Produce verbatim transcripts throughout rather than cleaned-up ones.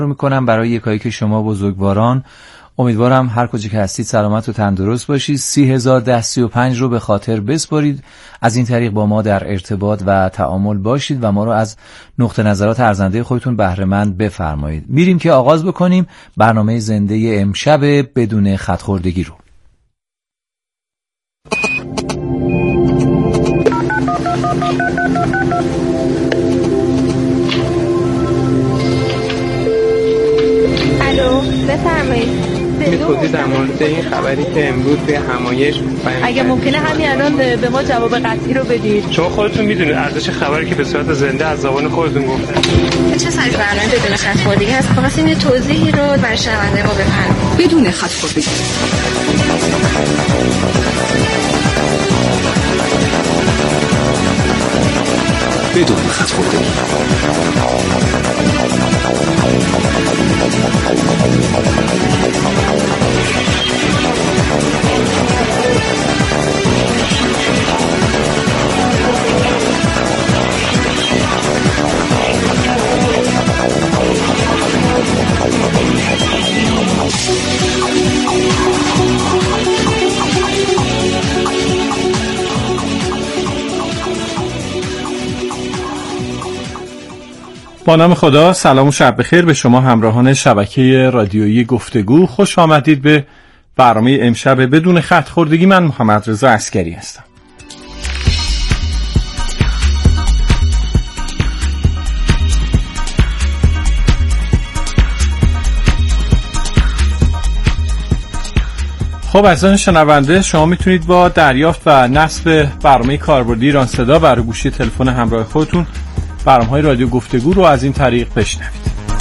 رو میکنم برای یکایی که شما بزرگواران. امیدوارم هر کجا که هستید سلامت و تندرست باشید. سی هزار ده سی و پنج رو به خاطر بسپارید. از این طریق با ما در ارتباط و تعامل باشید و ما رو از نقطه نظرات ارزنده خودتون بهره مند بفرمایید. میریم که آغاز بکنیم برنامه زنده امشب بدون خط خوردگی رو. الو بفرمایید. می‌خواستم در مورد این خبری که امروز توی همایش اگه ممکنه همین الان به ما جواب قطعی رو بدید. شما خودتون میدونید ارزش خبری که به صورت زنده از زبان خودتون گفتن چه سری برنامه بدون خط خوردگی هست؟ خواستیم یه توضیحی رو برای شنونده ما بفرمایید. بدون خط خوردگی بدون خط خوردگی با نام خدا، سلام و شب بخیر به شما همراهان شبکه رادیویی گفتگو. خوش آمدید به برنامه امشب بدون خط خوردگی. من محمد رضا عسکری هستم. خب عزیزان شنونده، شما میتونید با دریافت و نصب برنامه کاربردی ایران صدا بر گوشی تلفن همراه خودتون برنامه‌های رادیو گفتگو رو از این طریق بشنوید.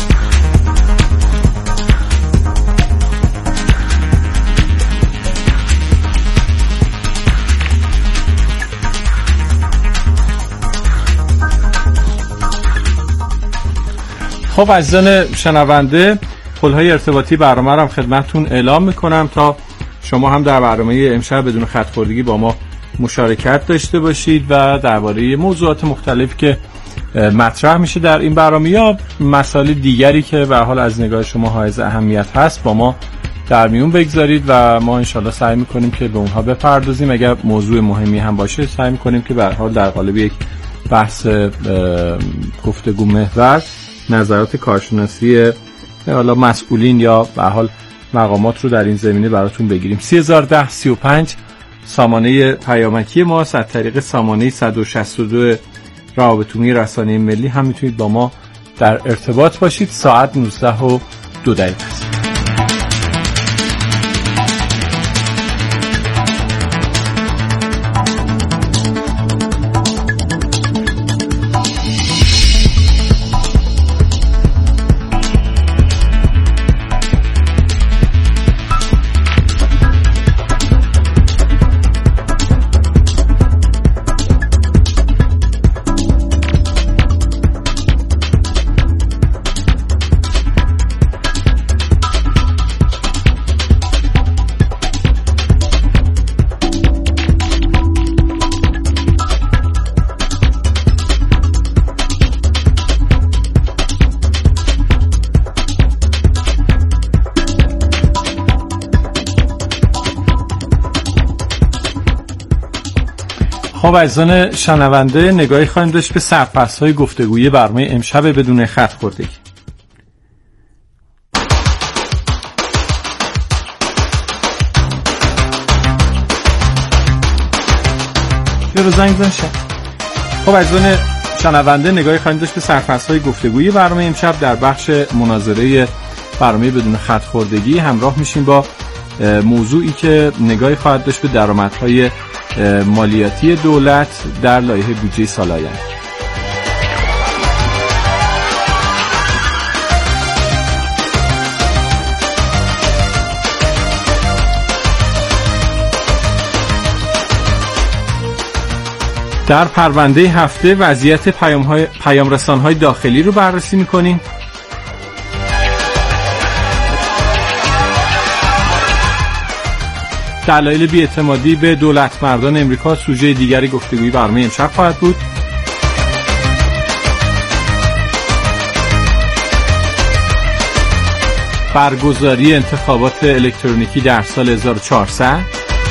خب عزیزان شنونده، پل‌های ارتباطی برنامه رو هم خدمتتون اعلام میکنم تا شما هم در برنامه امشب بدون خط خوردگی با ما مشارکت داشته باشید و درباره موضوعات مختلفی که مطرح میشه در این برنامه یا مسائل دیگری که به هر حال از نگاه شما حائز اهمیت هست با ما در میون بگذارید و ما انشالله سعی میکنیم که به اونها بپردازیم. اگر موضوع مهمی هم باشه سعی میکنیم که به هر حال در قالب یک بحث گفتگو محور نظرات کارشناسی حالا مسئولین یا به هر حال مقامات رو در این زمینه براتون بگیریم. سی هزار ده سی و پنج سامانه پیامکی ماست. از طریق سامانه صد و شصت و دو روابط عمومی رسانه ملی هم میتونید با ما در ارتباط باشید. ساعت نوزده و دو دقیقه است. خب عزیزان شنونده، نگاهی خواهیم داشت به سرپرست‌های گفتگویی برنامه امشب بدون خط خوردگی. یه رو زنگ بزن. خب عزیزان شنونده، نگاهی خواهیم داشت به سرپرست‌های گفتگویی برنامه امشب در بخش مناظره برنامه بدون خط خوردگی. همراه میشیم با موضوعی که نگاهی خواهد داشت به درآمدهای مالیاتی دولت در لایحه بودجه سال آینده. در پرونده هفته وضعیت پیام, پیام رسان‌های داخلی رو بررسی می‌کنیم. دلایل بی‌اعتمادی به دولت مردان امریکا سوژه دیگری گفتگوی برنامه امشب خواهد بود. برگزاری انتخابات الکترونیکی در سال هزار و چهارصد،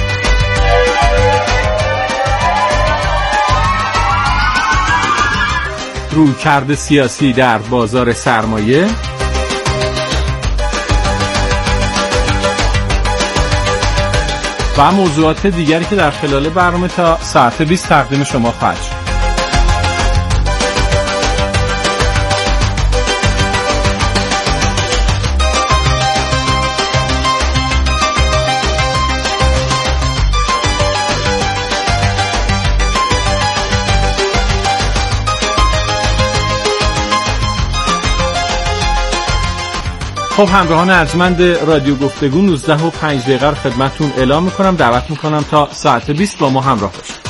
رویکرد سیاسی در بازار سرمایه و موضوعات دیگری که در خلال برنامه تا ساعت بیست تقدیم شما خواهد شد. خب همراهان ارجمند رادیو گفتگو نوزده و پنج دقیقه رو خدمتتون اعلام میکنم. دعوت میکنم تا ساعت بیست با ما همراه باشید.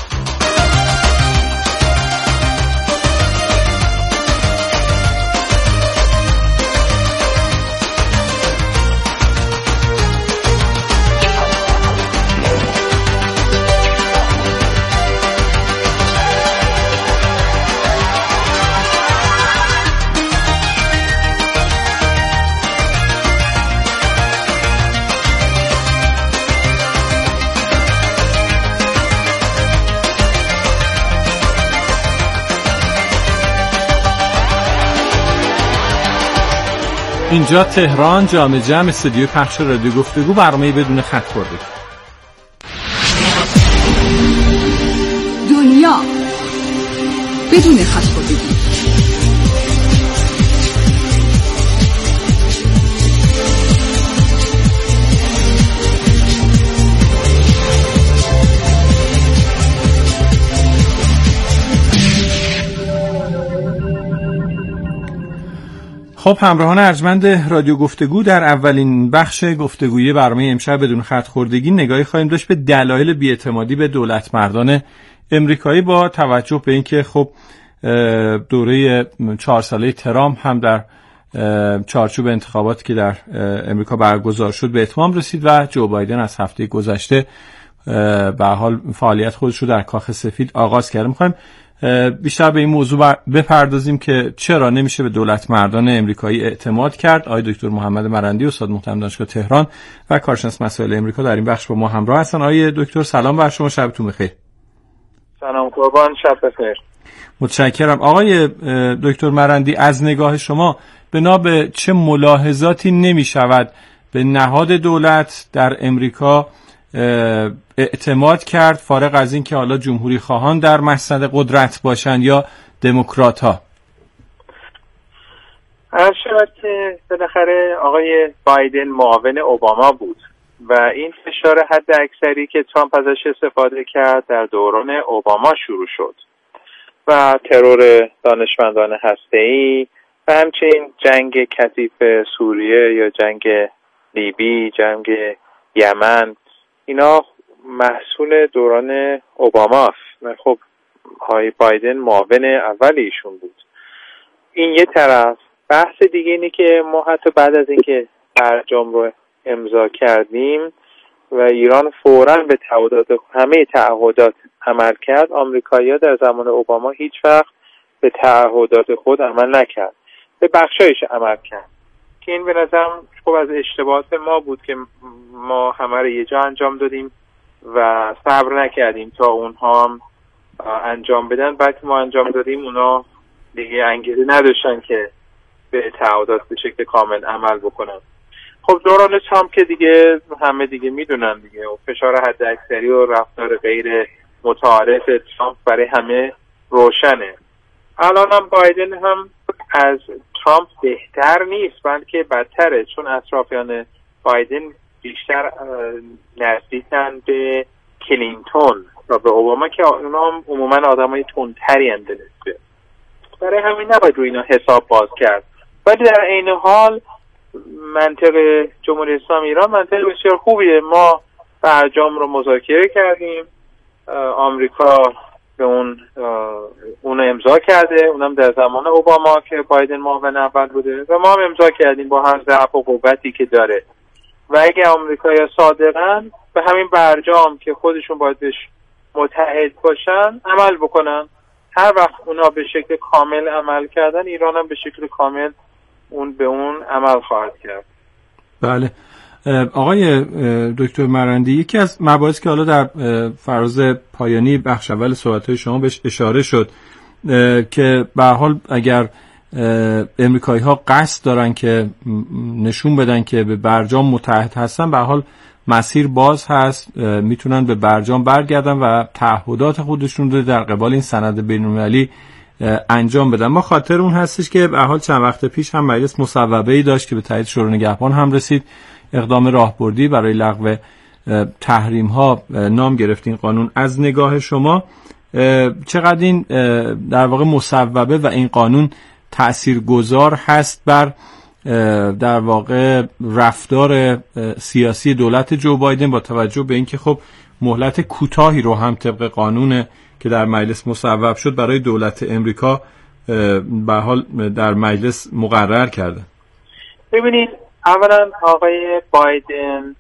اینجا تهران، جامع جمع استودیو پخش رادیو گفتگو، برنامه بدون خط خورده. دنیا بدون خط خورده. خب همراهان ارجمند رادیو گفتگو، در اولین بخش گفتگویی برنامه امشب بدون خط خوردگی نگاهی خواهیم داشت به دلایل بی‌اعتمادی به دولت مردان امریکایی با توجه به اینکه خب دوره چهار ساله ترامپ هم در چارچوب انتخاباتی که در امریکا برگزار شد به اتمام رسید و جو بایدن از هفته گذشته به حال فعالیت خودش رو در کاخ سفید آغاز کرده. می‌خوایم بیشتر به این موضوع بپردازیم که چرا نمیشه به دولت مردان امریکایی اعتماد کرد. آقای دکتر محمد مرندی، استاد محترم دانشگاه تهران و کارشناس مسائل امریکا در این بخش با ما همراه هستن. آقای دکتر سلام بر شما، شبتون بخیر. سلام قربان، شب بخیر. متشکرم. آقای دکتر مرندی، از نگاه شما بنا به چه ملاحظاتی نمیشود به نهاد دولت در امریکا اعتماد کرد، فارغ از این که حالا جمهوری خواهان در مسند قدرت باشند یا دموکرات ها؟ هر شود که بالاخره آقای بایدن معاون اوباما بود و این فشار حد اکثری که ترامپ ازش استفاده کرد در دوران اوباما شروع شد و ترور دانشمندان هسته‌ای و همچنین جنگ کثیف سوریه یا جنگ لیبی، جنگ یمن، اینا محصول دوران اوباماست. خب آقای بایدن معاون اول ایشون بود. این یه طرف. بحث دیگه اینه که ما حتی بعد از اینکه برجام رو امضا کردیم و ایران فوراً به تعهدات همه تعهدات عمل کرد، آمریکایی‌ها در زمان اوباما هیچ وقت به تعهدات خود عمل نکرد، به بخشایش عمل کرد که این به نظرم خب از اشتباهات ما بود که ما همه رو یه جا انجام دادیم و صبر نکردیم تا اونها هم انجام بدن. بعد که ما انجام دادیم اونا دیگه انگیزه نداشتن که به تعهدات به شکل کامل عمل بکنن. خب دوران ترامپ که دیگه همه دیگه میدونن دیگه و فشار حد اکثری و رفتار غیر متعارف ترامپ برای همه روشنه. الان هم بایدن هم از ترامپ بهتر نیست بلکه بدتره، چون اطرافیان بایدن بیشتر نزدیکن به کلینتون و به اوباما که اونا هم عموما آدمای تندتری اند نسبت. برای همین نباید روی اینا حساب باز کرد. ولی در عین حال منطق جمهوری اسلامی ایران منطق بسیار خوبیه. ما برجام رو مذاکره کردیم، آمریکا به اون اون امضا کرده، اونم در زمان اوباما که بایدن معاون اول بوده و ما هم امضا کردیم با هر ضعف و قوتی که داره. و اگه آمریکایی‌ها صادقن به همین برجام که خودشون باید بهش متحد باشن عمل بکنن، هر وقت اونا به شکل کامل عمل کردن، ایران هم به شکل کامل اون به اون عمل خواهد کرد. بله آقای دکتر مرندی، یکی از مباحث که حالا در فراز پایانی بخش اول صحبت‌های شما بهش اشاره شد که به هر حال اگر امریکایی‌ها قصد دارن که نشون بدن که به برجام متحد هستن، به هر حال مسیر باز هست، میتونن به برجام برگردن و تعهدات خودشون رو در قبال این سند بین‌المللی انجام بدن. ما خاطر اون هستش که به هر حال چند وقت پیش هم مجلس مصوبه‌ای داشت که به تایید شورای نگهبان هم رسید، اقدام راهبردی برای لغو تحریم ها نام گرفت این قانون. از نگاه شما چقدر این در واقع مصوبه و این قانون تاثیرگذار هست بر در واقع رفتار سیاسی دولت جو بایدن، با توجه به اینکه خب مهلت کوتاهی رو هم طبق قانون که در مجلس مصوب شد برای دولت امریکا به حال در مجلس مقرر کرده؟ ببینید، اولا آقای بایدن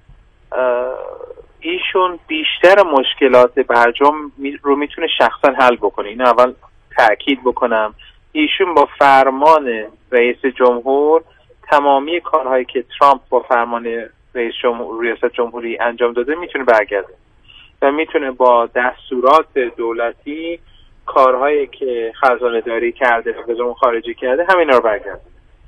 ایشون بیشتر مشکلات برجام رو میتونه شخصا حل بکنه. این اول تأکید بکنم، ایشون با فرمان رئیس جمهور تمامی کارهایی که ترامپ با فرمان رئیس جمهور ریاست جمهوری انجام داده میتونه برگرده و میتونه با دستورات دولتی کارهایی که خزانه داری کرده و وزارت خارجه کرده همینا رو برگرده.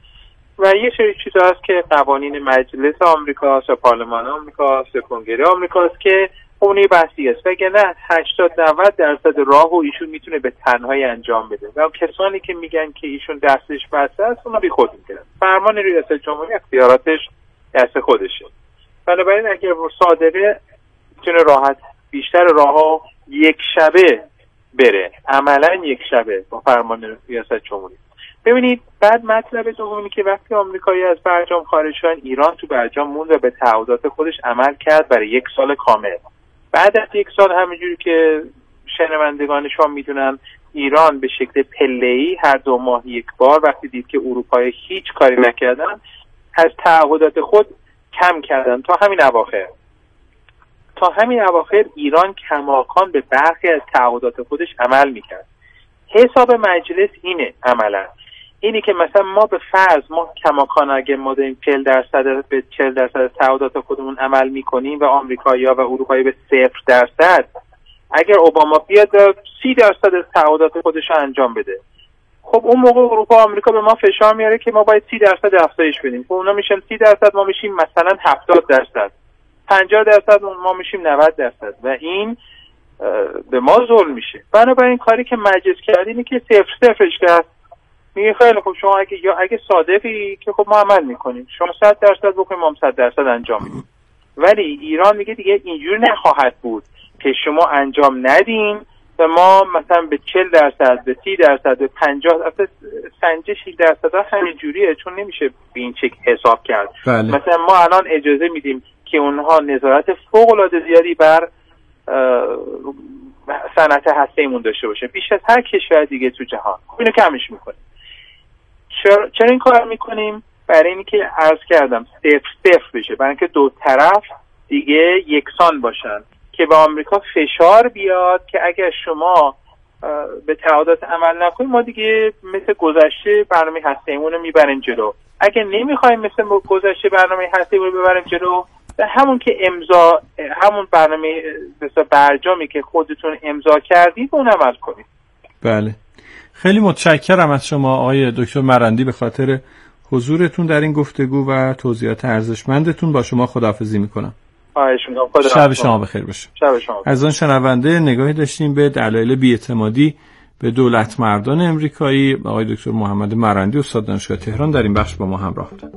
و یه سری چیزا هست که قوانین مجلس آمریکاست و پارلمان آمریکاست و کنگره آمریکاست که اونی بحثی است، وگرنه هشتاد نود درصد راهو ایشون میتونه به تنهایی انجام بده و کسانی که میگن که ایشون دستش بسته است اونا بی خود میگن. فرمان ریاست جمهوری اختیاراتش دست خودشه، بنابراین اگر صادقه میتونه راحت بیشتر راهها یک شبه بره، عملا یک شبه با فرمان ریاست جمهوری. ببینید، بعد مطلب دومی که وقتی آمریکایی از برجام خارج شدن، ایران تو برجام موند و به تعهدات خودش عمل کرد برای یک سال کامل. بعد از یک سال همینجوری که شنوندگان شما میدونن، ایران به شکل پله‌ای هر دو ماه یک بار وقتی دید که اروپایی هیچ کاری نکردن، از تعهدات خود کم کردن. تا همین اواخر تا همین اواخر ایران کماکان به برخی از تعهدات خودش عمل میکرد. حساب مجلس اینه، عملا اینی که مثلا ما به فرض ما کماکان اگه ما داریم چهل درصد به چهل درصد تعهدات خودمون عمل میکنیم و آمریکایی‌ها و اروپایی به صفر درصد، اگر اوباما بیاد سی درصد از تعهدات خودش رو انجام بده، خب اون موقع اروپا و آمریکا به ما فشار میاره که ما باید سی درصد افزایش بدیم. خب اونا میشن سی درصد، ما میشیم مثلا هفتاد درصد، پنجاه درصد ما میشیم نود درصد و این به ما ظلم میشه. بنابراین کاری که مجلس کرد اینه که صفر صفرش کرد. میگه خیلی خب شما اگه یا اگه صادقی که خب ما عمل میکنیم، شما صد درصد بکنیم، ما هم صد درصد انجام میدیم. ولی ایران میگه دیگه اینجوری نخواهد بود که شما انجام ندین و ما مثلا به چهل درصد، به سی درصد، به پنجاه درصد سنجش درصد ها همین جوریه، چون نمیشه به این شکل حساب کرد. بله. مثلا ما الان اجازه میدیم که اونها نظارت فوق العاده زیادی بر صنعت هسته‌ایمون داشته باشه، بیش از هر کشور دیگه تو جهان. اینو کمش میکنیم. چرا چرا این کار میکنیم؟ برای اینکه عرض کردم صفر صفر بشه، برای اینکه دو طرف دیگه یکسان باشن، که به آمریکا فشار بیاد که اگر شما به تعهدات عمل نکنید ما دیگه مثل گذشته برنامه هسته‌ایمون رو میبریم جلو. اگر نمیخوایم مثل گذشته برنامه هسته‌ایمون رو ببریم جلو، همون که امضا همون برنامه مثلا برجامی که خودتون امضا کردید اون عمل کنید. بله، خیلی متشکرم از شما آقای دکتر مرندی به خاطر حضورتون در این گفتگو و توضیحات ارزشمندتون. با شما خداحافظی میکنم. شب شما بخیر باشه. شب شما. از آن شنونده نگاهی داشتیم به دلایل بی‌اعتمادی به دولت مردان امریکایی. آقای دکتر محمد مرندی استاد دانشگاه تهران در این بخش با ما همراه بودند.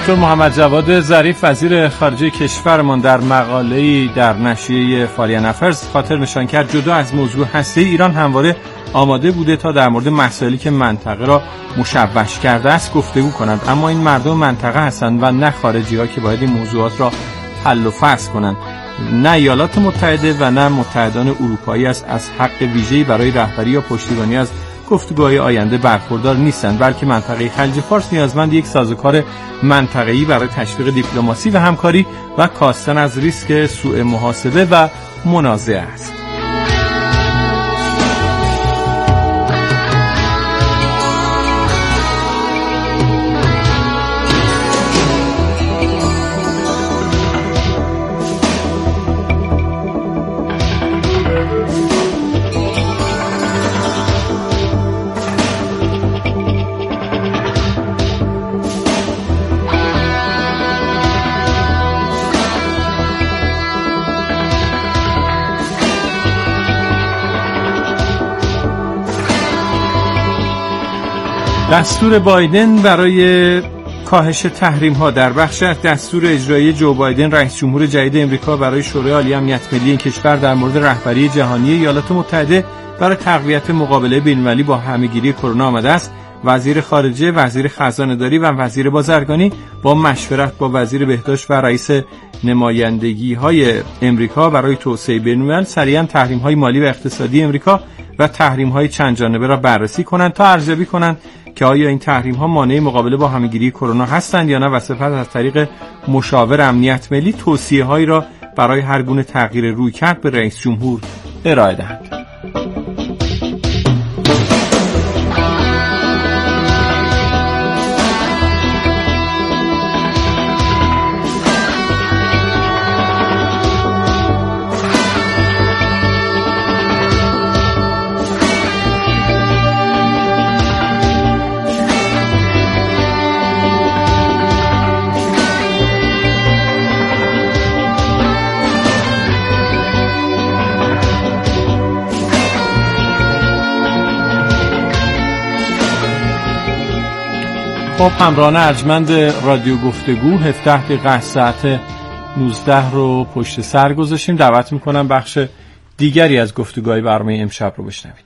دکتر محمد جواد ظریف وزیر خارجه کشورمان در مقاله‌ای در نشریه فارین افرز خاطر نشان کرد جدا از موضوع هسته ایران همواره آماده بوده تا در مورد مسائلی که منطقه را مشوش کرده است گفتگو کند، اما این مردم منطقه هستند و نه خارجی‌ها که باید این موضوعات را حل و فصل کنند. نه ایالات متحده و نه متحدان اروپایی است از حق ویژه‌ای برای رهبری یا پشتیبانی از گفتگوهای آینده برخوردار نیستند، بلکه منطقه خلیج فارس نیازمند یک سازوکار منطقه‌ای برای تشویق دیپلماسی و همکاری و کاستن از ریسک سوء محاسبه و منازعه است. دستور بایدن برای کاهش تحریم‌ها در بخش از دستور اجرایی جو بایدن رئیس جمهور جدید امریکا برای شورای عالی امنیت ملی این کشور در مورد رهبری جهانی ایالات متحده برای تقویت مقابله بین‌المللی با همه‌گیری کرونا آمده است. وزیر خارجه، وزیر خزانه‌داری و وزیر بازرگانی با مشورت با وزیر بهداشت و رئیس نمایندگی‌های امریکا برای توسعه بین‌الملل سریعاً تحریم‌های مالی و اقتصادی امریکا و تحریم‌های چند جانبه را بررسی کنند تا ارزیابی کنند که آیا این تحریم‌ها مانع مقابله با همه‌گیری کرونا هستند یا نه و سپس از طریق مشاور امنیت ملی توصیه‌هایی را برای هر گونه تغییر رویکرد به رئیس جمهور ارائه دهند. خب همراهان ارجمند رادیو گفتگو هفده دقیقه از ساعت نوزده رو پشت سر گذاشتیم. دعوت میکنم بخش دیگری از گفتگوهای برنامه امشب رو بشنوید.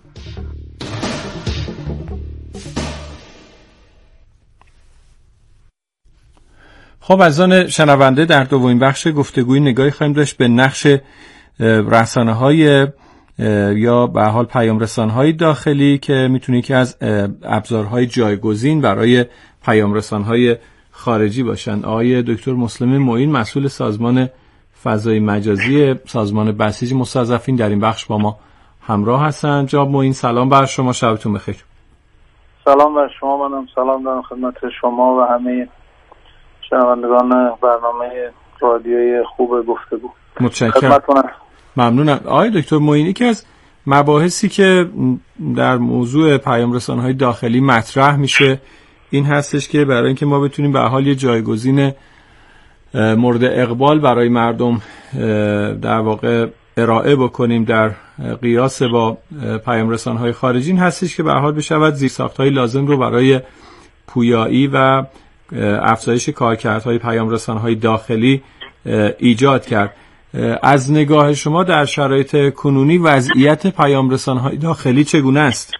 خب عزیزان شنونده، در دومین بخش گفتگوی نگاهی خواهیم داشت به نقش رسانه‌های یا به حال پیام رسان‌های داخلی که میتونه که از ابزارهای جایگزین برای پیام رسان‌های خارجی باشند. آقای دکتر مسلم معین مسئول سازمان فضای مجازی سازمان بسیج مستضعفین در این بخش با ما همراه هستند. جناب معین سلام بر شما، شبتون بخیر. سلام بر شما، منم سلام دارم خدمت شما و همه شنوندگان برنامه رادیوی خوب گفتگو. متشکرم. ممنونم. آقای دکتر معین، یکی از مباحثی که در موضوع پیام رسانه‌های داخلی مطرح میشه این هستش که برای اینکه ما بتونیم به حال یه جایگزین مورد اقبال برای مردم در واقع ارائه بکنیم در قیاس با پیام رسانه‌های خارجی، این هستش که به حال بشود زیرساخت‌های لازم رو برای پویایی و افزایش کارکردهای پیام رسانه‌های داخلی ایجاد کرد. از نگاه شما در شرایط کنونی وضعیت پیام رسانه‌های داخلی چگونه است؟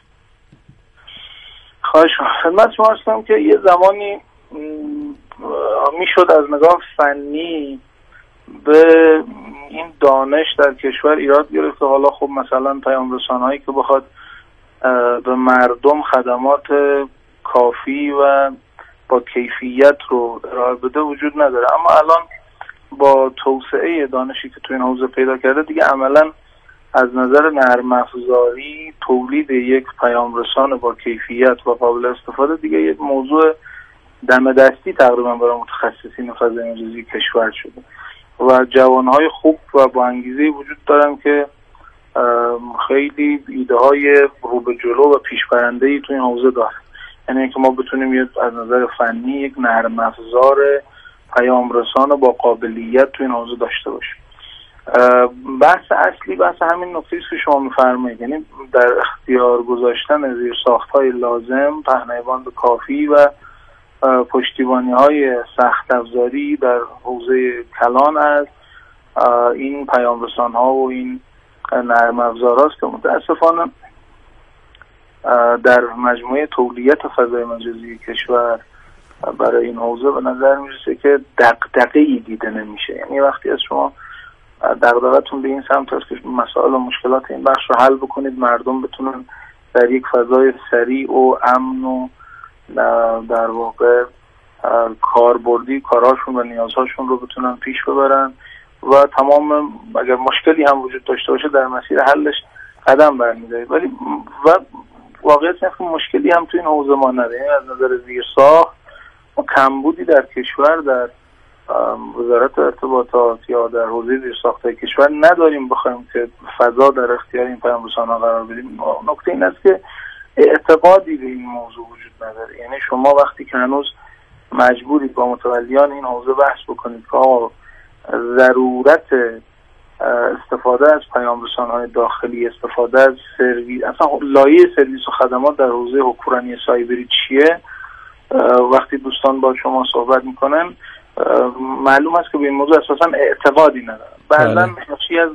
خواهش خدمت شما هستم که یه زمانی میشد از نگاه فنی به این دانش در کشور ایراد گرفت. حالا خب مثلا پیام رسانه‌هایی که بخواد به مردم خدمات کافی و با کیفیت رو ارائه بده وجود نداره، اما الان با توسعه دانشی که تو این حوزه پیدا کرده دیگه عملا از نظر نرم افزاری تولید یک پیام رسان با کیفیت و قابل استفاده دیگه یک موضوع دم دستی تقریبا برای متخصصین فضای مجازی کشور شده و جوانهای خوب و با انگیزه وجود دارن که خیلی ایده های رو به جلو و پیشبرنده‌ای تو این حوزه داره. یعنی اینکه ما بتونیم از نظر فنی یک نرم افزار پیام رسان با قابلیت تو این حوزه داشته باشیم. بحث اصلی بحث همین نکته است که شما می‌فرمایید، یعنی در اختیار گذاشتن زیرساخت‌های لازم، پهنای باند کافی و پشتیبانی های سخت افزاری در حوزه کلان از این پیام رسان ها و این نرم افزار هاست که متاسفانه در مجموعه تولیت فضای مجازی کشور برای این حوزه به نظر میرسه که دغدغه‌ای دیده نمیشه. یعنی وقتی از شما دغدغه‌تون به این سمت هست که مسائل و مشکلات این بخش رو حل بکنید، مردم بتونن در یک فضای سریع و امن و در واقع کاربردی کاراشون و نیازهاشون رو بتونن پیش ببرن و تمام اگر مشکلی هم وجود داشته باشه در مسیر حلش قدم برمی‌دارید. ولی و واقعیت اینه که مشکلی هم تو این حوزه ما نداره. از نظر زیرساخت و کمبودی در کشور در وزارت ارتباطات یا در حوزه زیرساخت‌های کشور نداریم بخوایم که فضا در اختیار این پیام رسان‌ها قرار بدیم. نکته این است که اعتقادی به این موضوع وجود نداره. یعنی شما وقتی که هنوز مجبورید با متولیان این حوزه بحث بکنید که آقا ضرورت استفاده از پیام رسان‌های داخلی، استفاده از سرویس، اصلا لایه سرویس و خدمات در حوزه حکمرانی سایبری چیه، وقتی دوستان با شما صحبت میکنن معلوم است که به این موضوع اساسا اعتقادی ندارن. بعضا ناشی از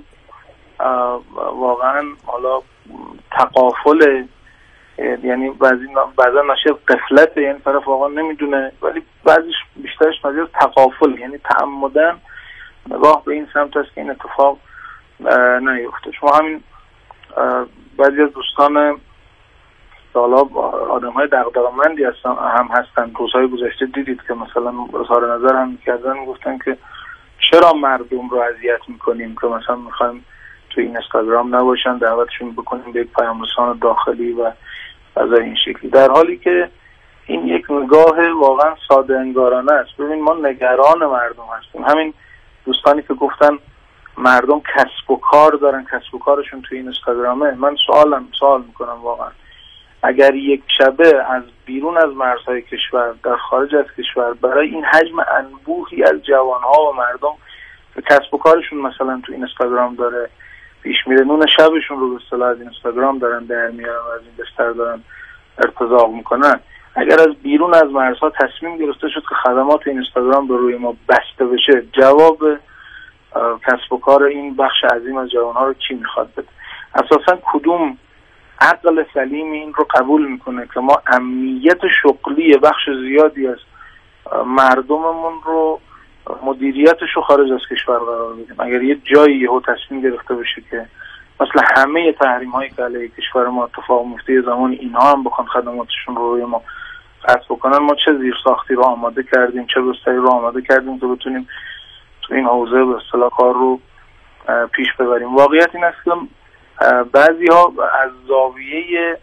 واقعا حالا تقافل، یعنی بعضی بعضا ناشی از غفلت، یعنی طرف واقعا نمیدونه، ولی بعضیش بیشترش ناشی از تقافل، یعنی تعمدن نگاه به این سمت است که این اتفاق نیفته. شما همین بعضی از دوستان حالا آدم‌های دغدغه‌مندی هستن هم هستن روزهای گذشته دیدید که مثلا اظهار نظر هم می‌کردن، میگفتن که چرا مردم رو اذیت می‌کنیم که مثلا می‌خوایم تو این اینستاگرام نباشن، دعوتشون بکنیم به یک پیام رسان داخلی و از این شکلی، در حالی که این یک نگاه واقعا ساده انگارانه است. ببین ما نگران مردم هستیم. همین دوستانی که گفتن مردم کسب و کار دارن، کسب و کارشون توی اینستاگرامه، من سوالم سوال میکنم واقعا اگر یک شبه از بیرون از مرزهای کشور در خارج از کشور برای این حجم انبوهی از جوانها و مردم که کسب و کارشون مثلا تو اینستاگرام داره پیش میره، نون شبشون رو به اصطلاح از اینستاگرام دارن در میارن و از این بستر دارن ارتزاق میکنن، اگر از بیرون از مرزها تصمیم گرفته شد که خدمات اینستاگرام به روی ما بسته بشه، جواب کسب و کار این بخش عظیم از جوانها رو کی میخواد بده؟ اساسا کدوم عقل سلیم این رو قبول میکنه که ما امنیت شغلی بخش زیادی از مردممون رو مدیریتش رو خارج از کشور قرار بدیم؟ اگر یه جایی یهو تصمیم گرفته بشه که مثلا همه تحریم هایی که علیه کشور ما اتفاق میفته زمان اینها هم بخوان خدماتشون رو روی ما قطع بکنن، ما چه زیرساختی رو آماده کردیم، چه بستری رو آماده کردیم که بتونیم تو این حوزه به اصطلاح کار رو پیش ببریم؟ واقعیت این است که بعضی ها از زاویه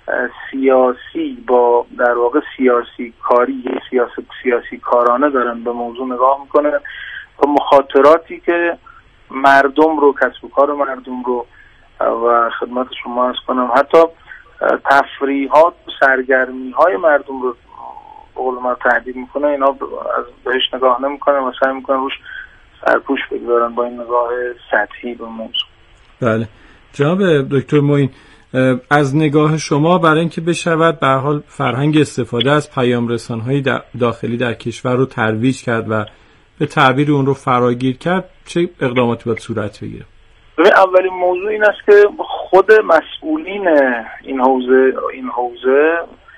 سیاسی با در واقع سیاسی کاری سیاست سیاسی کارانه دارن به موضوع نگاه میکنن و مخاطراتی که مردم رو، کسب و کار مردم رو و خدمت شما عرض کنم حتی تفریحات و سرگرمی های مردم رو به قول ما تهدید میکنه، اینا از بهش نگاه نمیکنن و سعی میکنن روش سرپوش بگذارن با این نگاه سطحی به موضوع. بله جناب دکتر معین، از نگاه شما برای اینکه بشود به هر حال فرهنگ استفاده از پیام رسان‌های داخلی در کشور رو ترویج کرد و به تعبیر اون رو فراگیر کرد، چه اقداماتی باید صورت بگیره؟ اولین موضوع این است که خود مسئولین این حوزه این حوزه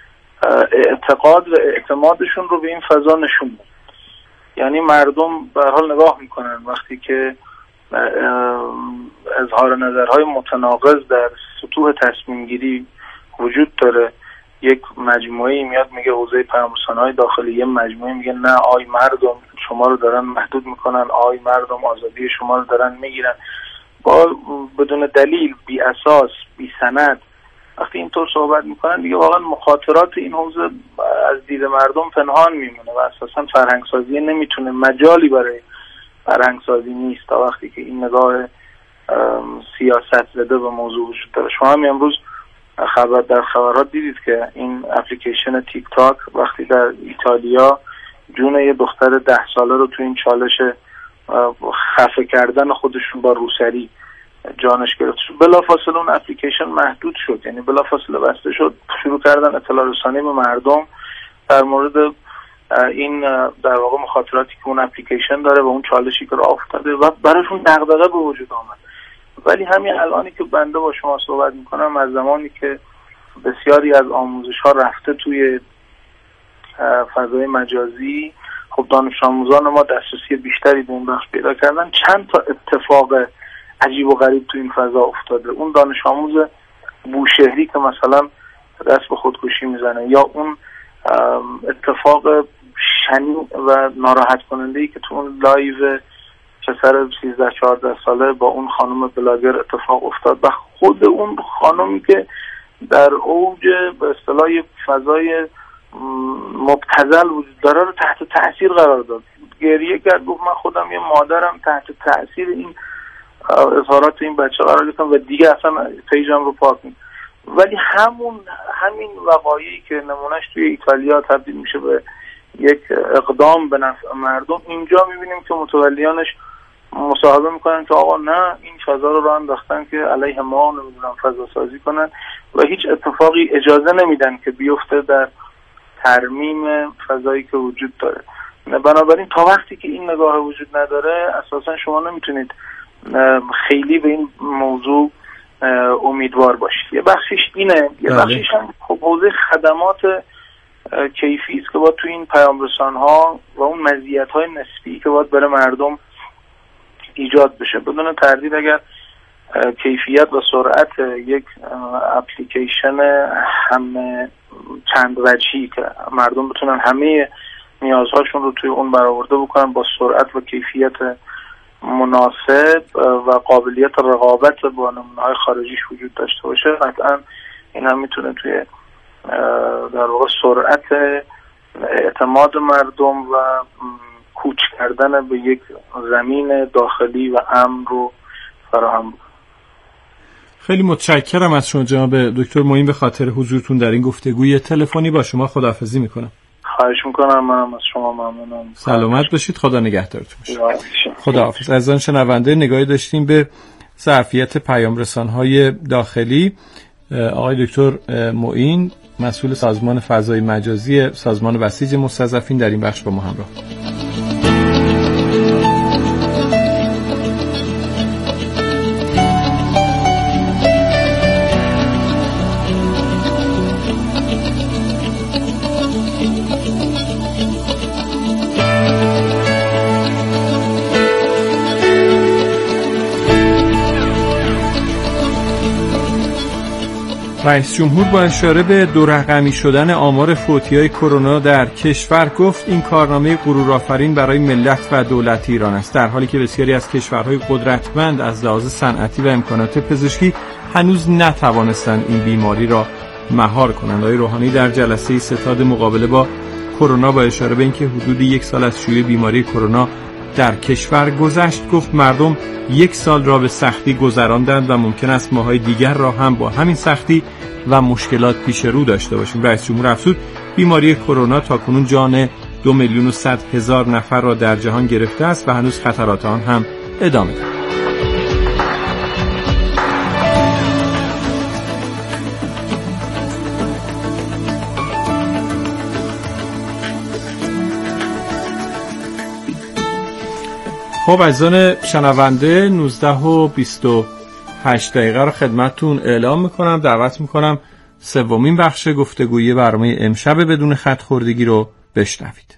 اعتقاد و اعتمادشون رو به این فضا نشون میدن. یعنی مردم به هر حال نگاه میکنن وقتی که اظهار نظرهای متناقض در سطوح تصمیم گیری وجود داره، یک مجموعه میاد میگه حوزه پیام رسان‌های داخلی، یه مجموعه میگه نه آی مردم شما رو دارن محدود میکنن، آی مردم آزادی شما رو دارن میگیرن، با بدون دلیل، بی اساس، بی سند وقتی اینطور صحبت میکنن دیگه واقعا مخاطرات این حوزه از دید مردم پنهان میمونه و اساسا فرهنگ سازی نمیتونه، مجالی برای فرهنگ سازی نیست تا وقتی که این نگاه سیاست زده به موضوع وجود داره. شما هم امروز خبر در خبرات دیدید که این اپلیکیشن تیک تاک وقتی در ایتالیا جون یه دختر ده ساله رو تو این چالش خفه کردن خودشون با روسری جانش گرفت شد، بلافاصله اون اپلیکیشن محدود شد، یعنی بلافاصله بسته شد، شروع کردن اطلاع رسانی به مردم در مورد این در واقع مخاطراتی که اون اپلیکیشن داره و اون چالشی که راه افتاده و براشون دغدغه به وجود آمد. ولی همین الانی که بنده با شما صحبت میکنم، از زمانی که بسیاری از آموزش ها رفته توی فضای مجازی، خب دانش آموزان ما دسترسی بیشتری به این بخش پیدا کردن. چند تا اتفاق عجیب و غریب تو این فضا افتاده. اون دانش آموز بوشهری که مثلا دست به خودکشی میزنه، یا اون اتفاق شنیع و ناراحت کننده ای که تو اون لایو پسر سیزده چهارده ساله با اون خانم بلاگر اتفاق افتاد و خود اون خانمی که در اوج به اصطلاح فضای مبتذل وجود داره رو تحت تأثیر قرار داد. گریه کرد، گفت من خودم یه مادرم تحت تأثیر این اظهارات این بچه قرار گرفتم و دیگه اصلا پیجم رو پاک می. ولی همون همین وقایعی که نمونهش توی ایتالیا تبدیل میشه به یک اقدام به نفع مردم، اینجا میبینیم که متولیانش مصاحبه میکنن که آقا نه، این فضا رو راه انداختن که علیه ما نمیدونم فضا سازی کنن و هیچ اتفاقی اجازه نمیدن که بیفته در ترمیم فضایی که وجود داره. بنابراین تا وقتی که این نگاه وجود نداره، اساسا شما نمیتونید خیلی به این موضوع امیدوار باشید. یه بخشش اینه، یه بخشش هم خب حوزه خدمات کیفی است که باید تو این پیام رسان‌ها و اون مزیت‌های نسبی که باید برای مردم ایجاد بشه. بدون تردید اگر کیفیت و سرعت یک اپلیکیشن همه چند وجهی که مردم بتونن همه نیازهاشون رو توی اون برآورده بکنن با سرعت و کیفیت مناسب و قابلیت رقابت با نمونه‌های خارجیش وجود داشته باشه، قطعا این هم میتونه توی در واقع سرعت اعتماد مردم و کوچ کردن به یک زمین داخلی و امن رو فراهم بود. خیلی متشکرم از شما جناب دکتر معین به خاطر حضورتون در این گفتگوی تلفنی. با شما خداحافظی میکنم. خواهش میکنم، منم از شما ممنونم. سلامت باشید، خدا نگهدارتون باشه. خداحافظ. از آن شنونده نگاهی داشتیم به ظرفیت پیام رسان‌های داخلی. آقای دکتر معین مسئول سازمان فضای مجازی سازمان بسیج مستضعفین در این بخش با ما همراه. رئیس جمهور با اشاره به دو رقمی شدن آمار فوتی‌های کرونا در کشور گفت این کارنامه غرورآفرین برای ملت و دولت ایران است، در حالی که بسیاری از کشورهای قدرتمند از لحاظ صنعتی و امکانات پزشکی هنوز نتوانستند این بیماری را مهار کنند. آقای روحانی در جلسه ستاد مقابله با کرونا با اشاره به اینکه حدود یک سال از شیوع بیماری کرونا در کشور گذشت گفت مردم یک سال را به سختی گذراندند و ممکن است ماهای دیگر را هم با همین سختی و مشکلات پیش رو داشته باشیم. رئیس جمهور افزود بیماری کرونا تاکنون جان دو میلیون و صد هزار نفر را در جهان گرفته است و هنوز خطرات آن هم ادامه دارد. خب عزیزان شنونده، نوزده و بیست و هشت دقیقه رو خدمتتون اعلام میکنم. دعوت میکنم سومین بخش گفتگویی برنامه امشب بدون خط خوردگی رو بشنوید.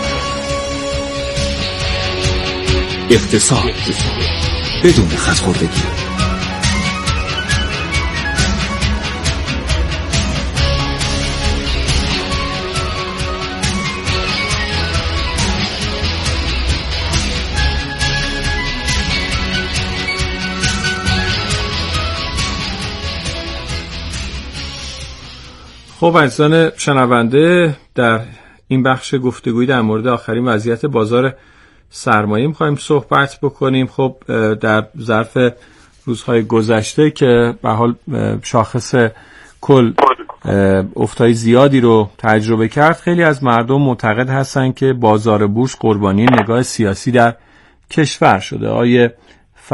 اقتصاد بدون خط خوردگی. خب عزیزان شنونده، در این بخش گفتگویی در مورد آخرین وضعیت بازار سرمایه می‌خوایم صحبت بکنیم. خب در ظرف روزهای گذشته که به حال شاخص کل افتای زیادی رو تجربه کرد، خیلی از مردم معتقد هستند که بازار بورس قربانی نگاه سیاسی در کشور شده. آیه